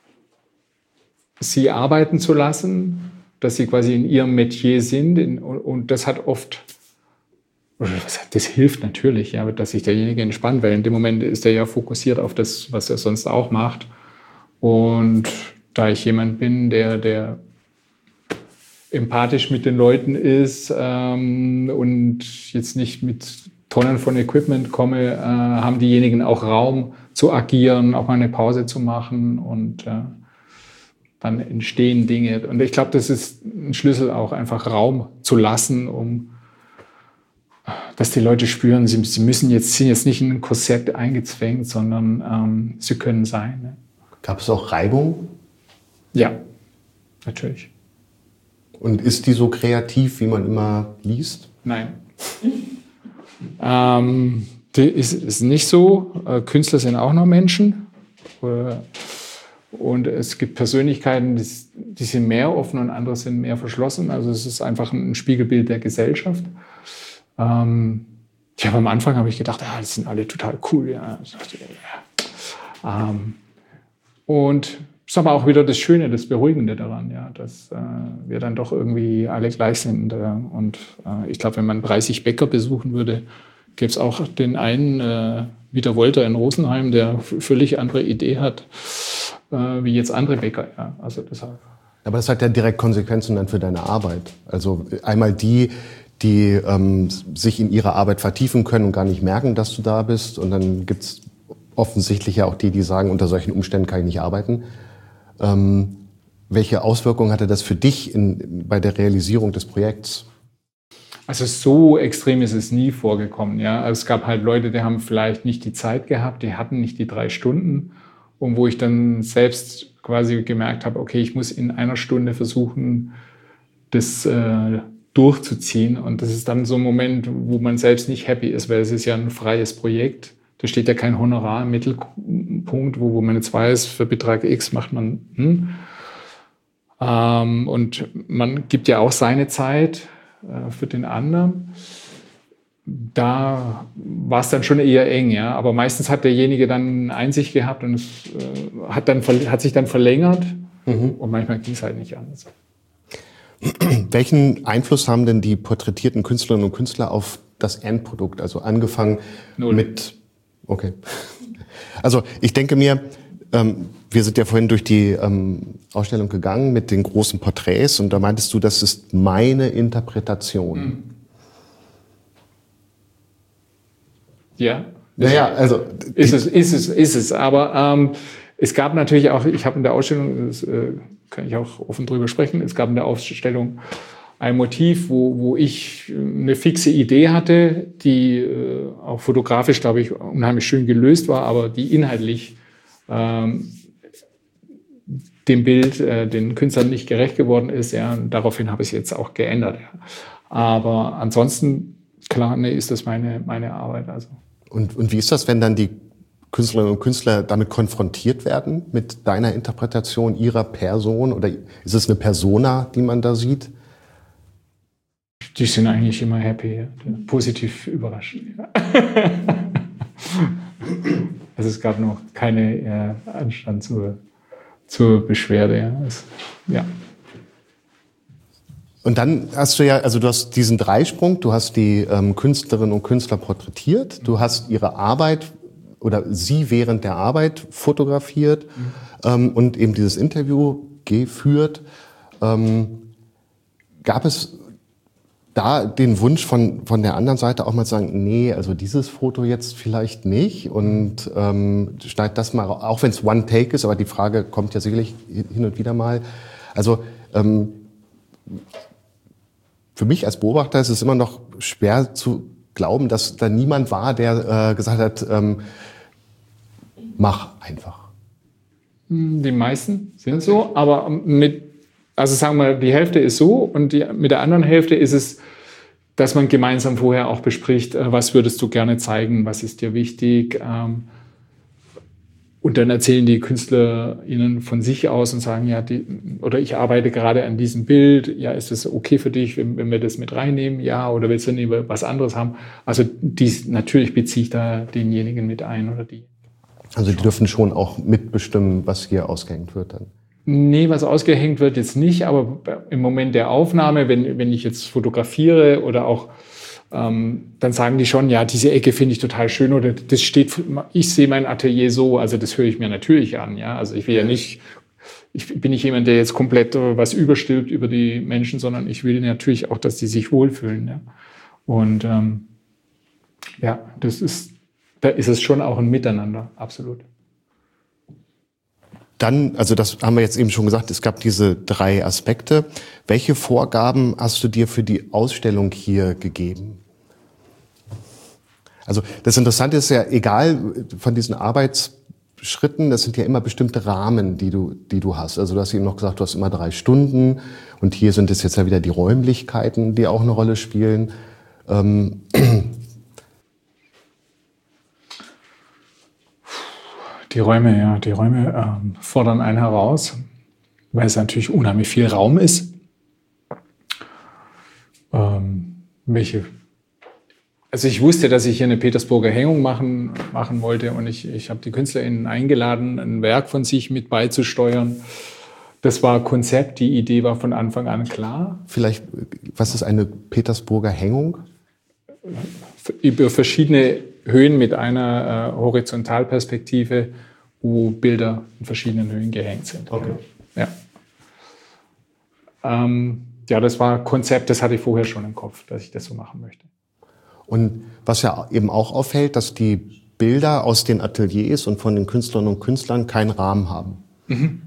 sie arbeiten zu lassen, dass sie quasi in ihrem Metier sind. In, und, und das hat oft, das hilft natürlich, ja, dass sich derjenige entspannt, weil in dem Moment ist er ja fokussiert auf das, was er sonst auch macht. Und da ich jemand bin, der, der empathisch mit den Leuten ist ähm, und jetzt nicht mit Tonnen von Equipment komme, äh, haben diejenigen auch Raum zu agieren, auch mal eine Pause zu machen und äh, dann entstehen Dinge. Und ich glaube, das ist ein Schlüssel auch, einfach Raum zu lassen, um dass die Leute spüren, sie, sie müssen jetzt, sind jetzt nicht in ein Korsett eingezwängt, sondern ähm, sie können sein. Ne? Gab es auch Reibung? Ja, natürlich. Und ist die so kreativ, wie man immer liest? Nein. ähm, die ist, ist nicht so. Äh, Künstler sind auch noch Menschen. Äh, Und es gibt Persönlichkeiten, die, die sind mehr offen und andere sind mehr verschlossen. Also es ist einfach ein Spiegelbild der Gesellschaft. Ähm, ich habe am Anfang habe ich gedacht, ah, das sind alle total cool. Ja. Ja. Ähm, und das ist aber auch wieder das Schöne, das Beruhigende daran, ja, dass äh, wir dann doch irgendwie alle gleich sind. Äh, und äh, ich glaube, wenn man dreißig Bäcker besuchen würde, gäbe es auch den einen, äh, wie der Wolter in Rosenheim, der völlig andere Idee hat, wie jetzt andere Bäcker, ja, also deshalb. Aber das hat ja direkt Konsequenzen dann für deine Arbeit. Also einmal die, die ähm, sich in ihre Arbeit vertiefen können und gar nicht merken, dass du da bist. Und dann gibt's offensichtlich ja auch die, die sagen, unter solchen Umständen kann ich nicht arbeiten. Ähm, welche Auswirkungen hatte das für dich in, bei der Realisierung des Projekts? Also so extrem ist es nie vorgekommen. Ja? Also es gab halt Leute, die haben vielleicht nicht die Zeit gehabt, die hatten nicht die drei Stunden. Und wo ich dann selbst quasi gemerkt habe, okay, ich muss in einer Stunde versuchen, das äh, durchzuziehen. Und das ist dann so ein Moment, wo man selbst nicht happy ist, weil es ist ja ein freies Projekt. Da steht ja kein Honorar im Mittelpunkt, wo, wo man jetzt weiß, für Betrag X macht man. Hm. Ähm, und man gibt ja auch seine Zeit äh, für den anderen. Da war es dann schon eher eng, ja. Aber meistens hat derjenige dann Einsicht gehabt und es äh, hat, dann, hat sich dann verlängert. Mhm. Und manchmal ging es halt nicht anders. Welchen Einfluss haben denn die porträtierten Künstlerinnen und Künstler auf das Endprodukt? Also angefangen Null. mit... Okay. Also ich denke mir, ähm, wir sind ja vorhin durch die ähm, Ausstellung gegangen mit den großen Porträts und da meintest du, das ist meine Interpretation. Mhm. Ja. Naja, also... Ist es, ist es, ist es. Aber ähm, es gab natürlich auch, ich habe in der Ausstellung, das äh, kann ich auch offen drüber sprechen, es gab in der Ausstellung ein Motiv, wo, wo ich eine fixe Idee hatte, die äh, auch fotografisch, glaube ich, unheimlich schön gelöst war, aber die inhaltlich ähm, dem Bild, äh, den Künstlern nicht gerecht geworden ist. Ja, und daraufhin habe ich es jetzt auch geändert. Ja. Aber ansonsten, klar, nee, ist das meine, meine Arbeit. Also. Und, und wie ist das, wenn dann die Künstlerinnen und Künstler damit konfrontiert werden, mit deiner Interpretation ihrer Person? Oder ist es eine Persona, die man da sieht? Die sind eigentlich immer happy, ja. Positiv überrascht. Ja. Also es gab noch keine äh, Anstand zur, zur Beschwerde. Ja. Es, ja. Und dann hast du ja, also du hast diesen Dreisprung, du hast die ähm, Künstlerinnen und Künstler porträtiert, du hast ihre Arbeit oder sie während der Arbeit fotografiert mhm. ähm, und eben dieses Interview geführt. Ähm, gab es da den Wunsch von, von der anderen Seite auch mal zu sagen, nee, also dieses Foto jetzt vielleicht nicht und ähm, schneid das mal, auch wenn es One Take ist, aber die Frage kommt ja sicherlich hin und wieder mal. Also ähm, für mich als Beobachter ist es immer noch schwer zu glauben, dass da niemand war, der äh, gesagt hat, ähm, mach einfach. Die meisten sind so, aber mit Also sagen wir, die Hälfte ist so und die, mit der anderen Hälfte ist es, dass man gemeinsam vorher auch bespricht, was würdest du gerne zeigen, was ist dir wichtig. Und dann erzählen die Künstler ihnen von sich aus und sagen, ja, die, oder ich arbeite gerade an diesem Bild, ja, ist das okay für dich, wenn, wenn wir das mit reinnehmen, ja, oder willst du lieber was anderes haben? Also dies, natürlich beziehe ich da denjenigen mit ein oder die. Also die dürfen schon auch mitbestimmen, was hier ausgehängt wird dann? Nee, was ausgehängt wird jetzt nicht, aber im Moment der Aufnahme, wenn, wenn ich jetzt fotografiere oder auch, ähm, dann sagen die schon, ja, diese Ecke finde ich total schön oder das steht, ich sehe mein Atelier so, also das höre ich mir natürlich an, ja, also ich will ja nicht, ich bin nicht jemand, der jetzt komplett was überstülpt über die Menschen, sondern ich will natürlich auch, dass die sich wohlfühlen, ja. Und ähm, ja, das ist, da ist es schon auch ein Miteinander, absolut. Dann, also das haben wir jetzt eben schon gesagt, es gab diese drei Aspekte. Welche Vorgaben hast du dir für die Ausstellung hier gegeben? Also das Interessante ist ja, egal von diesen Arbeitsschritten, das sind ja immer bestimmte Rahmen, die du, die du hast. Also du hast eben noch gesagt, du hast immer drei Stunden und hier sind es jetzt ja wieder die Räumlichkeiten, die auch eine Rolle spielen. Ähm Die Räume, ja, die Räume ähm, fordern einen heraus, weil es natürlich unheimlich viel Raum ist. Ähm, welche? Also ich wusste, dass ich hier eine Petersburger Hängung machen, machen wollte und ich, ich habe die KünstlerInnen eingeladen, ein Werk von sich mit beizusteuern. Das war Konzept, die Idee war von Anfang an klar. Vielleicht, was ist eine Petersburger Hängung? Über verschiedene Höhen mit einer äh, Horizontalperspektive, wo Bilder in verschiedenen Höhen gehängt sind. Okay. Ja. Ähm, ja, das war Konzept, das hatte ich vorher schon im Kopf, dass ich das so machen möchte. Und was ja eben auch auffällt, dass die Bilder aus den Ateliers und von den Künstlerinnen und Künstlern keinen Rahmen haben. Mhm.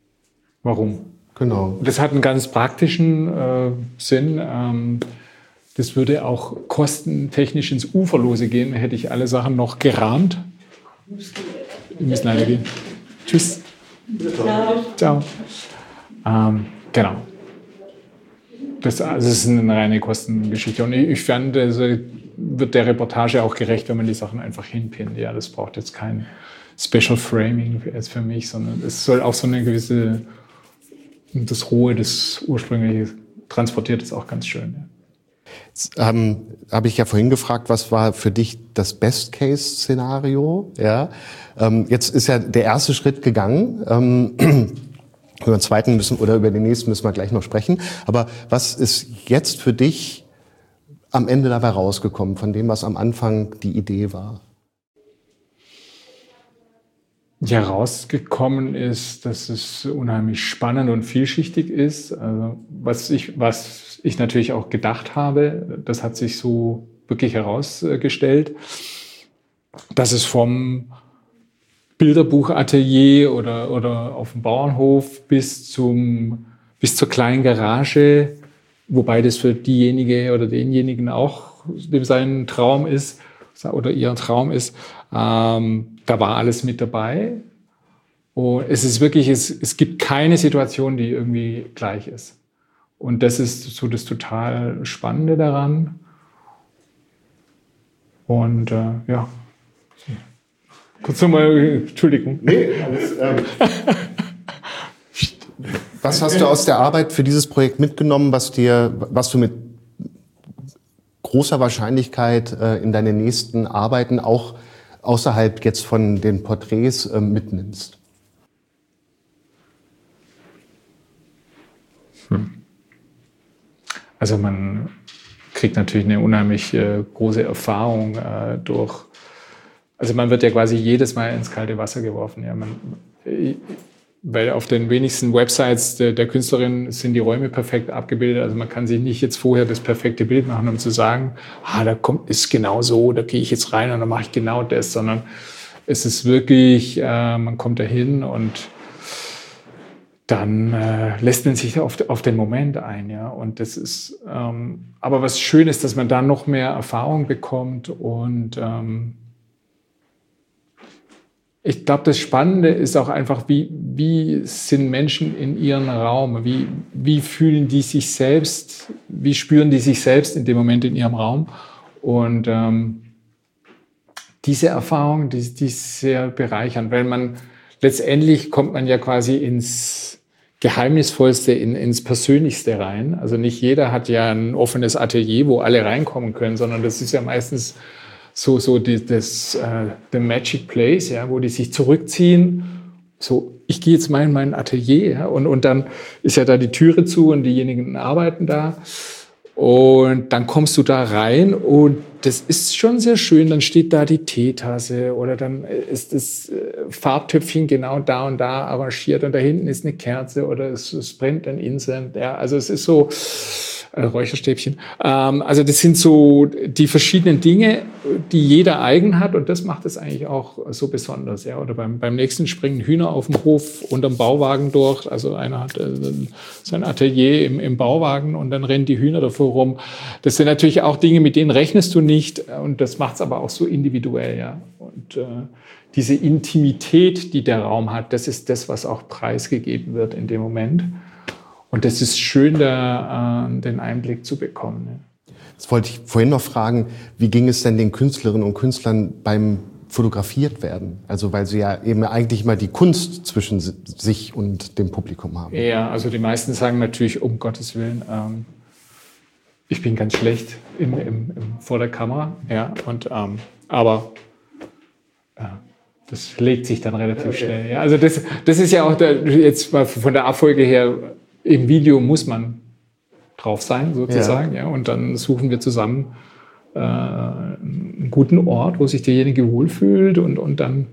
Warum? Genau. Das hat einen ganz praktischen äh, Sinn. Ähm, das würde auch kostentechnisch ins Uferlose gehen, hätte ich alle Sachen noch gerahmt. Wir müssen leider gehen. Tschüss. Ciao. Ciao. Ähm, genau. Das, also das ist eine reine Kostengeschichte. Und ich, ich fand, also wird der Reportage auch gerecht, wenn man die Sachen einfach hinpinnt. Ja, das braucht jetzt kein Special Framing jetzt für mich, sondern es soll auch so eine gewisse, das Rohe, das ursprüngliche transportiert ist auch ganz schön. Ja. Jetzt, ähm, habe ich ja vorhin gefragt, was war für dich das Best-Case-Szenario? Ja, ähm, jetzt ist ja der erste Schritt gegangen. Ähm, über den zweiten müssen oder über den nächsten müssen wir gleich noch sprechen. Aber was ist jetzt für dich am Ende dabei rausgekommen, von dem, was am Anfang die Idee war? Ja, rausgekommen ist, dass es unheimlich spannend und vielschichtig ist. Also was ich, was ich natürlich auch gedacht habe, das hat sich so wirklich herausgestellt, dass es vom Bilderbuchatelier oder, oder auf dem Bauernhof bis zum, bis zur kleinen Garage, wobei das für diejenige oder denjenigen auch dem sein Traum ist oder ihr Traum ist, ähm, da war alles mit dabei. Und es ist wirklich, es, es gibt keine Situation, die irgendwie gleich ist. Und das ist so das total Spannende daran. Und äh, ja, kurz nochmal, Entschuldigung. Nee, alles, ähm. Was hast du aus der Arbeit für dieses Projekt mitgenommen, was dir, was du mit großer Wahrscheinlichkeit äh, in deine nächsten Arbeiten auch außerhalb jetzt von den Porträts äh, mitnimmst? Hm. Also man kriegt natürlich eine unheimlich äh, große Erfahrung äh, durch. Also man wird ja quasi jedes Mal ins kalte Wasser geworfen. Ja, man, weil auf den wenigsten Websites der, der Künstlerin sind die Räume perfekt abgebildet. Also man kann sich nicht jetzt vorher das perfekte Bild machen, um zu sagen, ah, da kommt, ist genau so, da gehe ich jetzt rein und dann mache ich genau das, sondern es ist wirklich, äh, man kommt da hin und dann äh, lässt man sich auf, auf den Moment ein. Ja? Und das ist, ähm, aber was schön ist, dass man da noch mehr Erfahrung bekommt und ähm, ich glaube, das Spannende ist auch einfach, wie, wie sind Menschen in ihrem Raum? Wie, wie fühlen die sich selbst? Wie spüren die sich selbst in dem Moment in ihrem Raum? Und ähm, diese Erfahrung, die, die ist sehr bereichernd, weil man letztendlich kommt man ja quasi ins Geheimnisvollste, in, ins Persönlichste rein. Also nicht jeder hat ja ein offenes Atelier, wo alle reinkommen können, sondern das ist ja meistens so, so die, das, äh, the magic place, ja, wo die sich zurückziehen. So, ich gehe jetzt mal in mein Atelier, ja, und, und dann ist ja da die Türe zu und diejenigen arbeiten da. Und dann kommst du da rein und das ist schon sehr schön. Dann steht da die Teetasse oder dann ist das Farbtöpfchen genau da und da arrangiert und da hinten ist eine Kerze oder es, es brennt ein Incense. Ja, also es ist so, äh, Räucherstäbchen. Ähm, also das sind so die verschiedenen Dinge, die jeder eigen hat und das macht es eigentlich auch so besonders. Ja, oder beim, beim nächsten springen Hühner auf dem Hof unterm Bauwagen durch. Also einer hat äh, sein Atelier im, im Bauwagen und dann rennen die Hühner davor rum. Das sind natürlich auch Dinge, mit denen rechnest du nicht und das macht es aber auch so individuell. Ja. Und äh, diese Intimität, die der Raum hat, das ist das, was auch preisgegeben wird in dem Moment. Und das ist schön, da äh, den Einblick zu bekommen. Ja. Jetzt wollte ich vorhin noch fragen, wie ging es denn den Künstlerinnen und Künstlern beim fotografiert werden? Also weil sie ja eben eigentlich immer die Kunst zwischen sich und dem Publikum haben. Ja, also die meisten sagen natürlich, um Gottes Willen, ähm, ich bin ganz schlecht im, im, im, vor der Kamera. Ja, und, ähm, aber äh, das legt sich dann relativ okay. schnell. Ja. Also das, das ist ja auch der, jetzt mal von der Abfolge her, im Video muss man drauf sein, sozusagen. Ja. Ja, und dann suchen wir zusammen äh, einen guten Ort, wo sich derjenige wohlfühlt und, und dann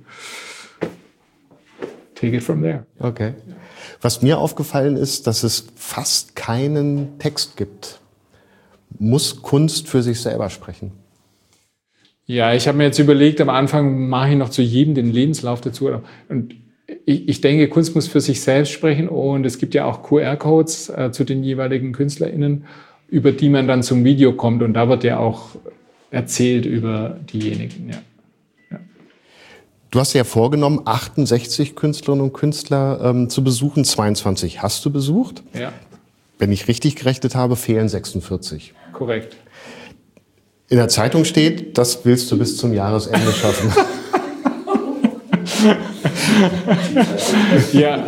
take it from there. Okay. Was mir aufgefallen ist, dass es fast keinen Text gibt. Muss Kunst für sich selber sprechen? Ja, ich habe mir jetzt überlegt, am Anfang mache ich noch zu jedem den Lebenslauf dazu. Und ich, ich denke, Kunst muss für sich selbst sprechen und es gibt ja auch Q R-Codes äh, zu den jeweiligen KünstlerInnen. über die man dann zum Video kommt. Und da wird ja auch erzählt über diejenigen, ja. ja. Du hast dir ja vorgenommen, achtundsechzig Künstlerinnen und Künstler ähm, zu besuchen. zweiundzwanzig hast du besucht. Ja. Wenn ich richtig gerechnet habe, fehlen sechsundvierzig. Korrekt. In der Zeitung steht, das willst du bis zum Jahresende schaffen. ja.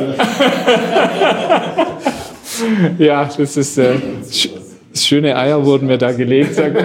ja, das ist äh, schöne Eier wurden mir da gelegt. ähm,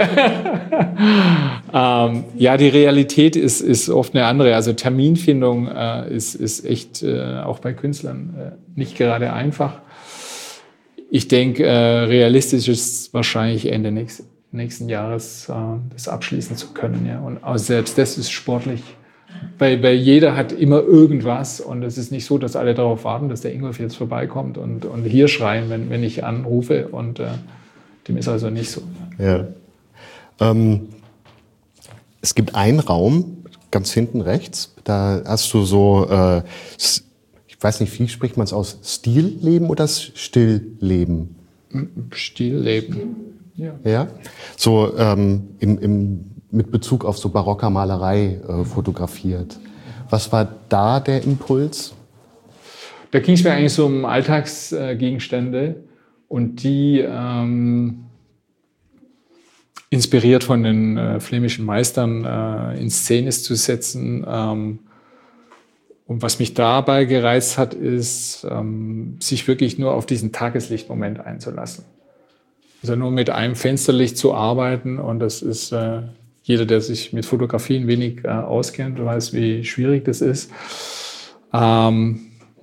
ja, die Realität ist, ist oft eine andere. Also Terminfindung äh, ist, ist echt äh, auch bei Künstlern äh, nicht gerade einfach. Ich denke, äh, realistisch ist wahrscheinlich Ende nächst, nächsten Jahres äh, das abschließen zu können. Ja. Und auch selbst das ist sportlich. Weil, weil jeder hat immer irgendwas und es ist nicht so, dass alle darauf warten, dass der Ingolf jetzt vorbeikommt und, und hier schreien, wenn, wenn ich anrufe. Und äh, dem ist also nicht so. Ja. Ähm, es gibt einen Raum, ganz hinten rechts, da hast du so, äh, ich weiß nicht, wie spricht man es aus, Stilleben oder Stillleben? Stillleben, ja. Ja, so ähm, im, im, mit Bezug auf so barocker Malerei äh, fotografiert. Was war da der Impuls? Da ging es mir eigentlich so um Alltagsgegenstände und die ähm, inspiriert von den äh, flämischen Meistern äh, in Szene zu setzen. Ähm, und was mich dabei gereizt hat, ist, ähm, sich wirklich nur auf diesen Tageslichtmoment einzulassen. Also nur mit einem Fensterlicht zu arbeiten und das ist... Äh, Jeder, der sich mit Fotografie ein wenig äh, auskennt, weiß, wie schwierig das ist. Ähm,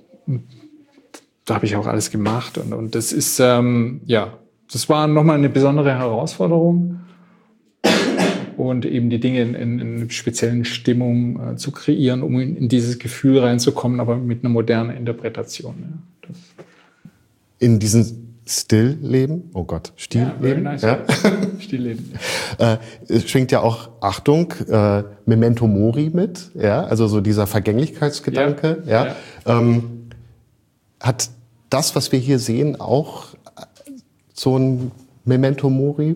da habe ich auch alles gemacht. Und, und das ist, ähm, ja, das war nochmal eine besondere Herausforderung. Und eben die Dinge in, in, in einer speziellen Stimmung äh, zu kreieren, um in, in dieses Gefühl reinzukommen, aber mit einer modernen Interpretation. Ja. Das in diesen Stillleben, oh Gott, Stillleben, ja, nice. ja. Stillleben. äh, es schwingt ja auch, Achtung, äh, Memento Mori mit, ja, also so dieser Vergänglichkeitsgedanke, ja. ja. ja. Ähm, hat das, was wir hier sehen, auch so ein Memento Mori?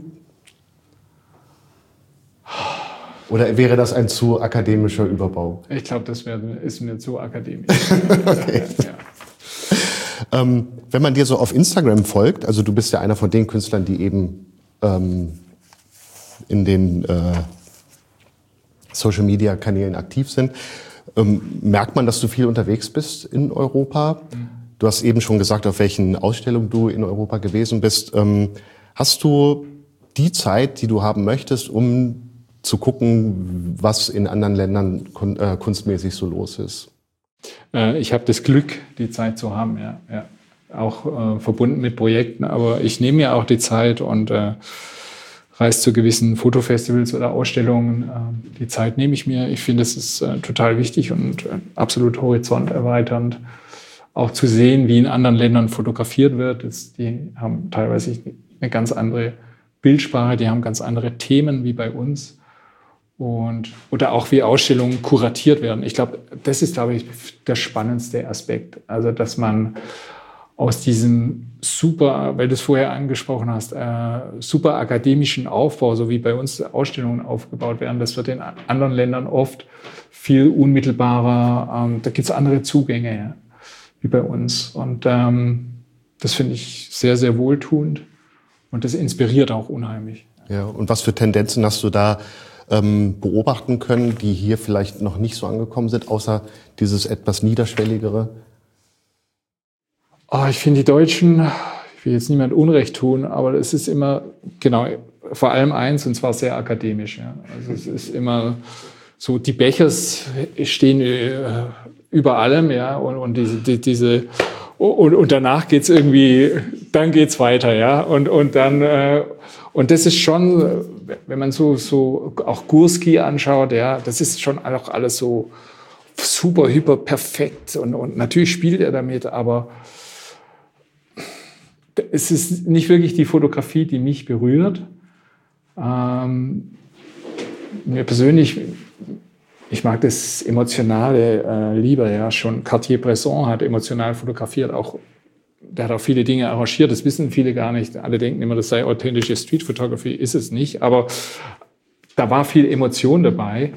Oder wäre das ein zu akademischer Überbau? Ich glaube, das wär, ist mir zu akademisch. okay. ja. Ähm, wenn man dir so auf Instagram folgt, also du bist ja einer von den Künstlern, die eben ähm, in den äh, Social-Media-Kanälen aktiv sind, ähm, merkt man, dass du viel unterwegs bist in Europa. Mhm. Du hast eben schon gesagt, auf welchen Ausstellungen du in Europa gewesen bist. Ähm, hast du die Zeit, die du haben möchtest, um zu gucken, was in anderen Ländern kun- äh, kunstmäßig so los ist? Ich habe das Glück, die Zeit zu haben, ja, ja. Auch äh, verbunden mit Projekten, aber ich nehme mir auch die Zeit und äh, reise zu gewissen Fotofestivals oder Ausstellungen. Äh, die Zeit nehme ich mir. Ich finde, es ist äh, total wichtig und äh, absolut horizonterweiternd, auch zu sehen, wie in anderen Ländern fotografiert wird. Das, die haben teilweise eine ganz andere Bildsprache, die haben ganz andere Themen wie bei uns. Und, oder auch wie Ausstellungen kuratiert werden. Ich glaube, das ist, glaube ich, der spannendste Aspekt. Also, dass man aus diesem super, weil du es vorher angesprochen hast, äh, super akademischen Aufbau, so wie bei uns Ausstellungen aufgebaut werden, das wird in anderen Ländern oft viel unmittelbarer, ähm, da gibt es andere Zugänge, ja, wie bei uns. Und ähm, das finde ich sehr, sehr wohltuend und das inspiriert auch unheimlich. Ja, und was für Tendenzen hast du da ähm, beobachten können, die hier vielleicht noch nicht so angekommen sind, außer dieses etwas niederschwelligere? Oh, ich finde die Deutschen, ich will jetzt niemand Unrecht tun, aber es ist immer, genau, vor allem eins, und zwar sehr akademisch. Ja. Also es ist immer so, die Bechers stehen äh, über allem, ja, und, und diese, die, diese und, und danach geht's irgendwie, dann geht's weiter, ja, und und dann äh, und das ist schon, wenn man so so auch Gursky anschaut, ja, das ist schon auch alles so super hyper perfekt und und natürlich spielt er damit, aber es ist nicht wirklich die Fotografie, die mich berührt. Ähm, mir persönlich, ich mag das Emotionale äh, lieber. Ja. Schon Cartier-Bresson hat emotional fotografiert, auch der hat auch viele Dinge arrangiert, das wissen viele gar nicht. Alle denken immer, das sei authentische Street Photography, ist es nicht. Aber da war viel Emotion dabei.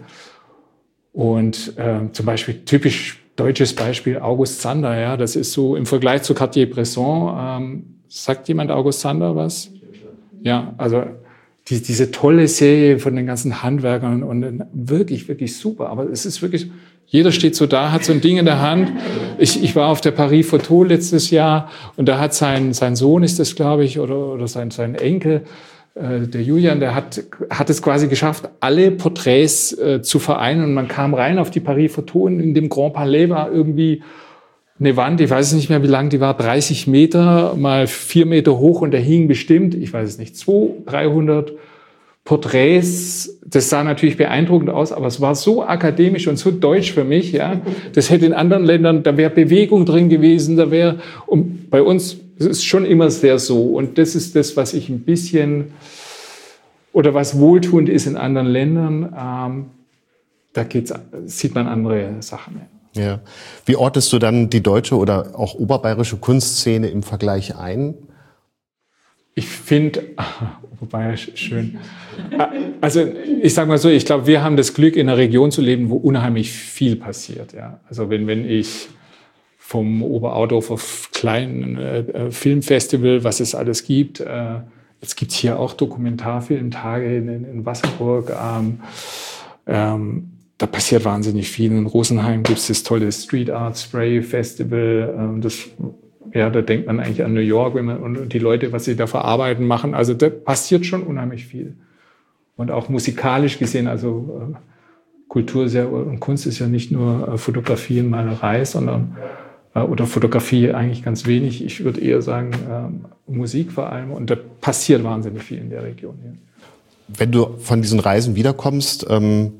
Und äh, zum Beispiel typisch deutsches Beispiel August Sander, ja, das ist so im Vergleich zu Cartier-Bresson. Ähm, sagt jemand August Sander was? Ja, also die, diese tolle Serie von den ganzen Handwerkern und wirklich, wirklich super. Aber es ist wirklich, jeder steht so da, hat so ein Ding in der Hand. Ich, ich war auf der Paris Photo letztes Jahr und da hat sein, sein Sohn, ist das, glaube ich, oder, oder sein, sein Enkel, äh, der Julian, der hat, hat es quasi geschafft, alle Porträts äh, zu vereinen. Und man kam rein auf die Paris Photo und in dem Grand Palais war irgendwie eine Wand, ich weiß nicht mehr, wie lang die war, dreißig Meter mal vier Meter hoch und da hing bestimmt, ich weiß es nicht, zweihundert, dreihundert Porträts. Das sah natürlich beeindruckend aus, aber es war so akademisch und so deutsch für mich, ja. Das hätte in anderen Ländern, da wäre Bewegung drin gewesen, da wäre, und bei uns, es ist schon immer sehr so. Und das ist das, was ich ein bisschen, oder was wohltuend ist in anderen Ländern, ähm, da geht's, sieht man andere Sachen, ja. Ja. Wie ortest du dann die deutsche oder auch oberbayerische Kunstszene im Vergleich ein? Ich finde, oberbayerisch schön. Also ich sage mal so, ich glaube, wir haben das Glück, in einer Region zu leben, wo unheimlich viel passiert. Ja. Also wenn, wenn ich vom Oberaudorfer kleinen äh, Filmfestival, was es alles gibt, äh, jetzt gibt es hier auch Dokumentarfilmtage in, in Wasserburg, ähm, ähm, da passiert wahnsinnig viel. In Rosenheim gibt es das tolle Street Art Spray Festival. Das, ja, da denkt man eigentlich an New York, wenn man, und die Leute, was sie da verarbeiten, machen. Also da passiert schon unheimlich viel. Und auch musikalisch gesehen, also Kultur ist ja, und Kunst ist ja nicht nur Fotografie und Malerei, sondern, oder Fotografie eigentlich ganz wenig. Ich würde eher sagen, Musik vor allem. Und da passiert wahnsinnig viel in der Region hier. Wenn du von diesen Reisen wiederkommst, ähm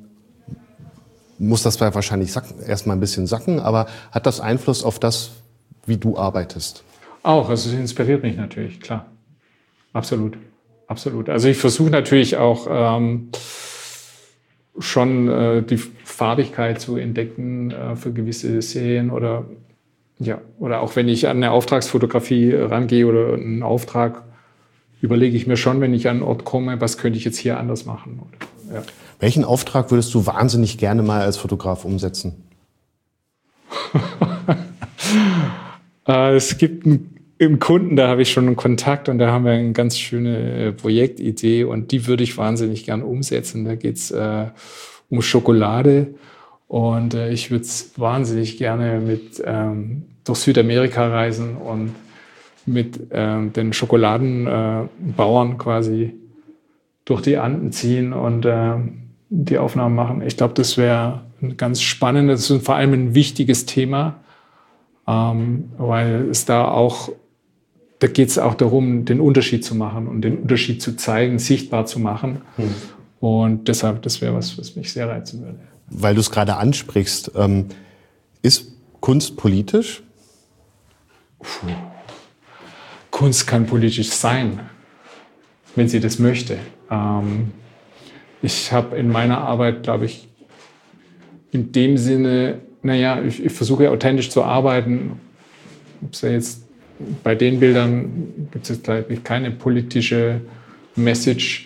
muss das wahrscheinlich sacken, erstmal ein bisschen sacken, aber hat das Einfluss auf das, wie du arbeitest? Auch, also es inspiriert mich natürlich, klar. Absolut, absolut. Also ich versuche natürlich auch ähm, schon äh, die Farbigkeit zu entdecken äh, für gewisse Serien oder, ja, oder auch wenn ich an eine Auftragsfotografie rangehe oder einen Auftrag, überlege ich mir schon, wenn ich an einen Ort komme, was könnte ich jetzt hier anders machen. Oder, ja. Welchen Auftrag würdest du wahnsinnig gerne mal als Fotograf umsetzen? äh, es gibt einen, einen Kunden, da habe ich schon einen Kontakt und da haben wir eine ganz schöne Projektidee und die würde ich wahnsinnig gern umsetzen. Da geht es äh, um Schokolade und äh, ich würde wahnsinnig gerne mit ähm, durch Südamerika reisen und mit ähm, den Schokoladenbauern äh, quasi durch die Anden ziehen und äh, die Aufnahmen machen. Ich glaube, das wäre ein ganz spannendes und vor allem ein wichtiges Thema, ähm, weil es da auch, da geht es auch darum, den Unterschied zu machen und den Unterschied zu zeigen, sichtbar zu machen. Hm. Und deshalb, das wäre was, was mich sehr reizen würde. Weil du es gerade ansprichst, ähm, ist Kunst politisch? Puh. Kunst kann politisch sein, wenn sie das möchte. Ähm, ich habe in meiner Arbeit, glaube ich, in dem Sinne, naja, ich, ich versuche authentisch zu arbeiten. Ob's ja jetzt bei den Bildern gibt es jetzt, glaube ich, keine politische Message.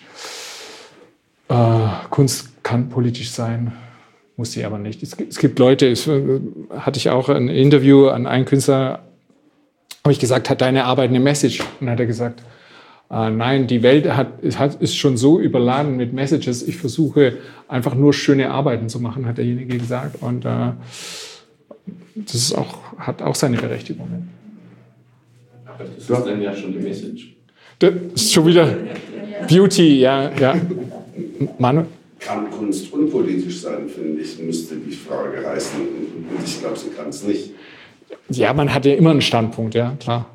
Äh, Kunst kann politisch sein, muss sie aber nicht. Es, es gibt Leute, es, hatte ich auch ein Interview an einen Künstler, habe ich gesagt, hat deine Arbeit eine Message? Und hat er gesagt, äh, nein, die Welt hat, hat, ist schon so überladen mit Messages. Ich versuche einfach nur schöne Arbeiten zu machen, hat derjenige gesagt. Und äh, das ist auch, hat auch seine Berechtigung. Aber das ist dann ja schon die Message. Das ist schon wieder Beauty, ja. ja. Manu? Kann Kunst unpolitisch sein, finde ich, müsste die Frage heißen. Und ich glaube, sie kann es nicht. Ja, man hat ja immer einen Standpunkt, ja, klar.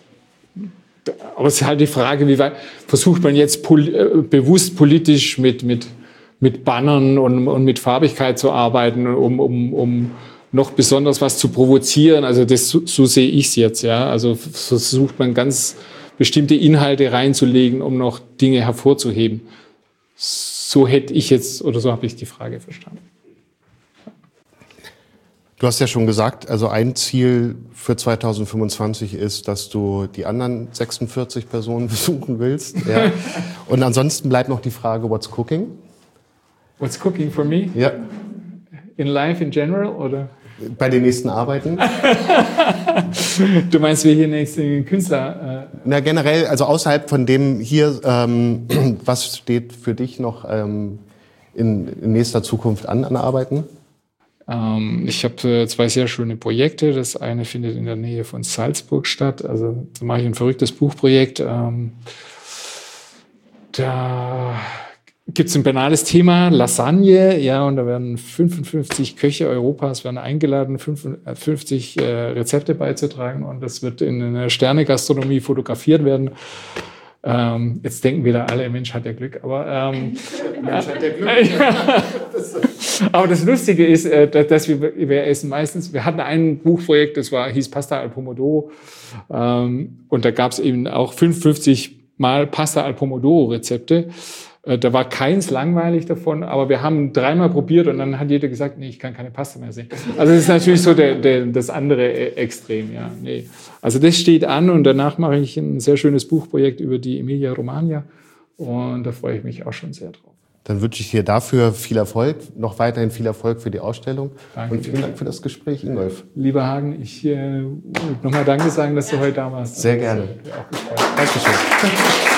Aber es ist halt die Frage, wie weit versucht man jetzt pol- äh, bewusst politisch mit, mit, mit Bannern und, und mit Farbigkeit zu arbeiten, um, um, um noch besonders was zu provozieren. Also das, so, so sehe ich es jetzt, ja. Also versucht man ganz bestimmte Inhalte reinzulegen, um noch Dinge hervorzuheben. So hätte ich jetzt, oder so habe ich die Frage verstanden. Du hast ja schon gesagt, also ein Ziel für zweitausendfünfundzwanzig ist, dass du die anderen sechsundvierzig Personen besuchen willst. Ja. Und ansonsten bleibt noch die Frage, what's cooking? What's cooking for me? Ja. In life in general, oder? Bei den nächsten Arbeiten? Du meinst, wir hier nächsten Künstler? Äh Na, generell, also außerhalb von dem hier, ähm, was steht für dich noch ähm, in, in nächster Zukunft an, an Arbeiten? Ähm, ich habe äh, zwei sehr schöne Projekte. Das eine findet in der Nähe von Salzburg statt. Also da mache ich ein verrücktes Buchprojekt. Ähm, da gibt es ein banales Thema, Lasagne. Ja, und da werden fünfundfünfzig Köche Europas werden eingeladen, fünfundfünfzig äh, Rezepte beizutragen. Und das wird in einer Sterne-Gastronomie fotografiert werden. Ähm, jetzt denken wieder alle, Mensch hat der Glück, aber ähm, Mensch hat der Glück. Ja. Aber das Lustige ist, dass wir, wir essen meistens, wir hatten ein Buchprojekt, das war, hieß Pasta al Pomodoro, ähm, und da gab es eben auch fünfundfünfzig Mal Pasta al Pomodoro Rezepte. Da war keins langweilig davon, aber wir haben dreimal probiert und dann hat jeder gesagt, nee, ich kann keine Pasta mehr sehen. Also das ist natürlich so der, der, das andere Extrem, ja. Nee. Also das steht an und danach mache ich ein sehr schönes Buchprojekt über die Emilia Romagna und da freue ich mich auch schon sehr drauf. Dann wünsche ich dir dafür viel Erfolg, noch weiterhin viel Erfolg für die Ausstellung. Danke und vielen Dank für das Gespräch, Ingolf. Lieber Hagen, ich äh, nochmal Danke sagen, dass du heute da warst. Sehr gerne. Dankeschön.